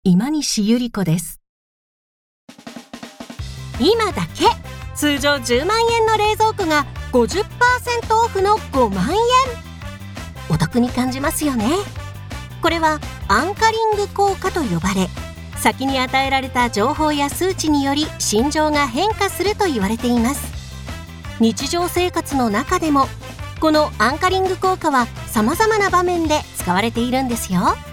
今西ゆり子です。今だけ通常10万円の冷蔵庫が 50% オフの5万円。お得に感じますよね。これはアンカリング効果と呼ばれ、先に与えられた情報や数値により心情が変化すると言われています。日常生活の中でもこのアンカリング効果は様々な場面で使われているんですよ。